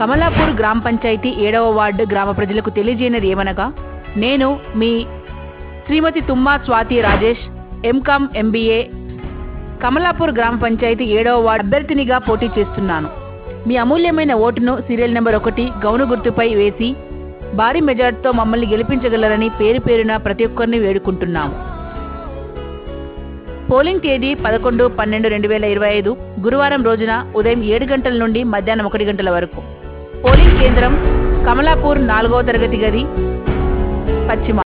కమలాపూర్ గ్రామ పంచాయతీ 7వ వార్డు గ్రామ ప్రజలకు తెలియజేయనిది ఏమనగా, నేను మీ శ్రీమతి తుమ్మా స్వాతి రాజేష్, ఎంకామ్ ఎంబీఏ, కమలాపూర్ గ్రామ పంచాయతీ 7వ వార్డు అభ్యర్థినిగా పోటీ చేస్తున్నాను. మీ అమూల్యమైన ఓటును సీరియల్ నెంబర్ 1 గౌను గుర్తుపై వేసి భారీ మెజార్టీతో మమ్మల్ని గెలిపించగలరని పేరు పేరున ప్రతి ఒక్కరిని వేడుకుంటున్నాము. పోలింగ్ తేదీ 11/12/2025 గురువారం రోజున ఉదయం 7 గంటల నుండి మధ్యాహ్నం 1 గంటల వరకు. పోలింగ్ కేంద్రం కమలాపూర్ 4వ తరగతి గది, పశ్చిమ.